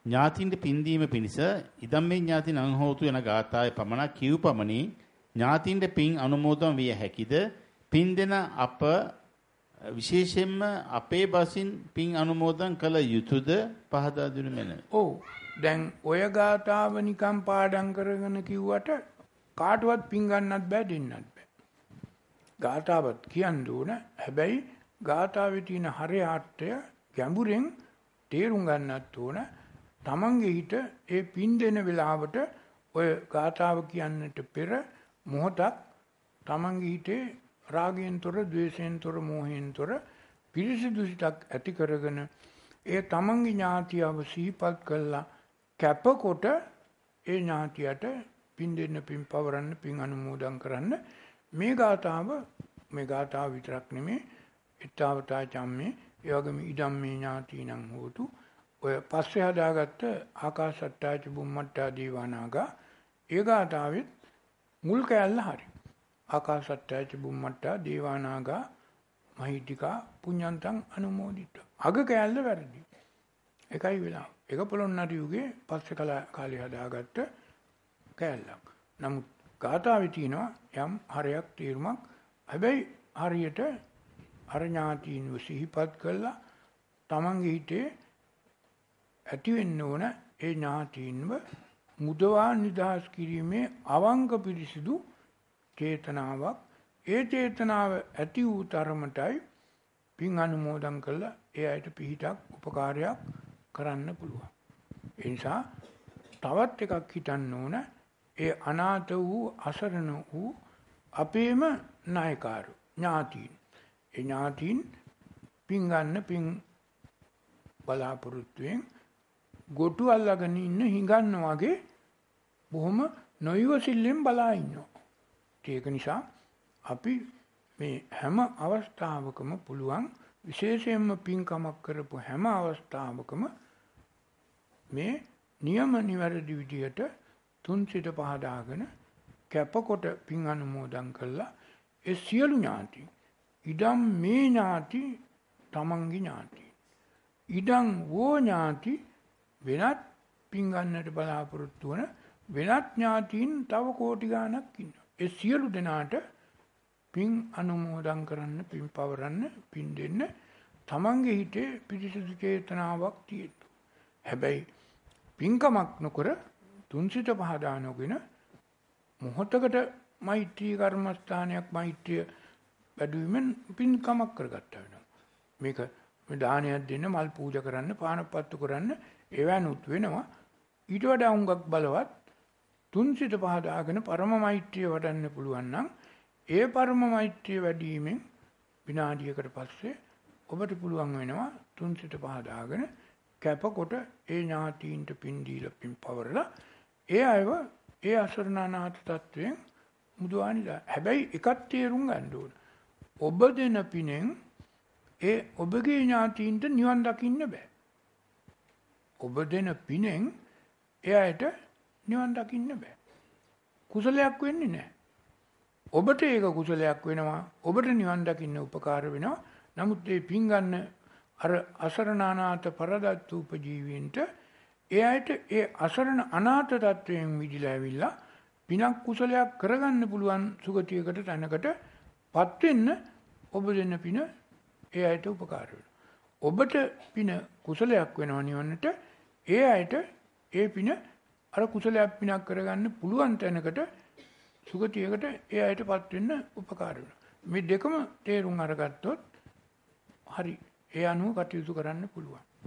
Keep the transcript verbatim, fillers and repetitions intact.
ඥාතින්ට පින්දීම පිණිස ඉදම්මේ ඥාතින් අංහෝතු යන ගාථාවේ පමණක් කියු පමණින් ඥාතින්ට පින් අනුමෝදන් විය හැකිද? පින් දෙන අප විශේෂයෙන්ම අපේ බසින් පින් අනුමෝදන් කළ යුතුයද? පහදා දෙනු මැනවි. ඔව්. දැන් ඔය ගාථාව නිකම් පාඩම් කරගෙන කිව්වට කාටවත් පින් ගන්නත් බෑ දෙන්නත් බෑ. ගාථාවත් කියන්න ඕන. හැබැයි ගාථාවේ තියෙන හරයාට්ටය ගැඹුරෙන් තේරුම් ගන්නත් ඕන. තමන්ගේ හිත ඒ පින් දෙන වෙලාවට ඔය ගාථාව කියන්නට පෙර මොහොතක් තමන්ගේ හිතේ රාගයෙන් තොර, ද්වේෂයෙන් තොර, මෝහයෙන් තොර පිරිසිදු සිතක් ඇති කරගෙන ඒ තමන්ගේ ඥාතියව සිහිපත් කළා කැපකොට ඒ ඥාතියට පින් දෙන්න, පින් පවරන්න, පින් අනුමෝදන් කරන්න මේ ගාථාව මේ ගාථාව විතරක් නෙමෙයි ඊතාවතා චම්මේ ඒ වගේම ඉදම්මේ ඥාතිනම් හෝතු ඔය පස්සේ හදාගත්ත ආකාශට්ටාච බුම්මට්ටා දීවානාගා ඒ ගාථාවෙත් මුල් කැලල හරි ආකාශට්ටාච බුම්මට්ටා දීවානාගා මහිත්‍තිකා පුඤ්ඤන්තං අනුමෝදිත අග කැලල වැරදි එකයි වෙලාව එක පොළොන්නරු යුගයේ පස්සේ කාලේ හදාගත්ත කැලලක් නමුත් ගාථාවේ තියෙනවා යම් හරයක් තීරුමක් හැබැයි හරියට අර ඥාතීන්ව සිහිපත් කළා තමන්ගේ හිතේ ඇති වෙන්න ඕන ඒ ඥාතීන්ව මුදවා නිදහස් කිරීමේ අවංක පිරිසිදු චේතනාවක් ඒ චේතනාව ඇති වූ තරමටයි පින් අනුමෝදන් කළා ඒ අයට පිහිටක් උපකාරයක් කරන්න පුළුවන් ඒ නිසා තවත් එකක් හිතන්න ඕන ඒ අනාථ වූ අසරණ වූ අපේම නායකරු ඥාතීන් ඒ ඥාතීන් පින් ගන්න පින් බලාපොරොත්තුෙන් ගොටු අල්ලගෙන ඉන්න හිඟන්න වගේ බොහොම නොයවසිල්ලෙන් බලා ඉන්නවා. ඒක නිසා අපි මේ හැම අවස්ථාවකම පුළුවන් විශේෂයෙන්ම පින්කමක් කරපු හැම අවස්ථාවකම මේ නියම නිවැරදි විදියට තුන් සිත පහදාගෙන කැපකොට පින් අනුමෝදන් කළා ඒ සියලු ඥාති ඉදම් මේ ඥාති තමන්ගේ ඥාති ඉදම් වෝ ඥාති වෙනත් පින් ගන්නට බලාපොරොත්තු වන වෙනත් ඥාතීන් තව කෝටි ගණනක් ඉන්නවා ඒ සියලු දෙනාට පින් අනුමෝදන් කරන්න පින් පවරන්න පින් දෙන්න තමන්ගේ හිතේ පිරිසිදු චේතනාවක් තියෙනවා හැබැයි පින්කමක් නොකර තුන්සිත පහදානගෙන මොහොතකට මෛත්‍රී කර්මස්ථානයක් මෛත්‍රිය වැඩිවීමෙන් පින්කමක් කරගත්තා වෙනවා. මේක මේ දානයක් දෙන්න, මල් පූජා කරන්න, පානපත්තු කරන්න ඒවැනුත් වෙනවා. ඊට වඩා උඟක් බලවත් තුන්සිත පහදාගෙන පරම මෛත්‍රිය වඩන්න පුළුවන් නම් ඒ පරම මෛත්‍රිය වැඩිවීමෙන් විනාඩියකට පස්සේ ඔබට පුළුවන් වෙනවා තුන්සිත පහදාගෙන කැපකොට ඒ ඥාතීන්ට පින් දීලා පින් පවරලා ඒ අයව ඒ අසරණානාථ තත්වයෙන් මුදවානිලා. හැබැයි එකක් තේරුම් ගන්න ඕන. ඔබ දෙන පිනෙන් ඒ ඔබගේ ඥාතීන්ට නිවන් දකින්න බෑ. ඔබ දෙන පිනෙන් එයාට නිවන් දකින්න බෑ. කුසලයක් වෙන්නේ නැහැ. ඔබට ඒක කුසලයක් වෙනවා. ඔබට නිවන් දකින්න උපකාර වෙනවා. නමුත් මේ පින් ගන්න අර අසරණානාථ පරදත්ත උපජීවීන්ට එයාට ඒ අසරණ අනාථ තත්වයෙන් මිදලා ඇවිල්ලා පිනක් කුසලයක් කරගන්න පුළුවන් සුගතියකට තැනකටපත් වෙන්න ඔබ දෙන පින ඒ අයට උපකාර වෙනවා. ඔබට පින කුසලයක් වෙනවා නිවන්නට ඒ අයට ඒ පින අර කුසලයක් පිනක් කරගන්න පුළුවන් තැනකට සුගතියකට ඒ අයටපත් වෙන්න උපකාර වෙනවා. මේ දෙකම තේරුම් අරගත්තොත් හරි ඒ අනුව කටයුතු කරන්න පුළුවන්.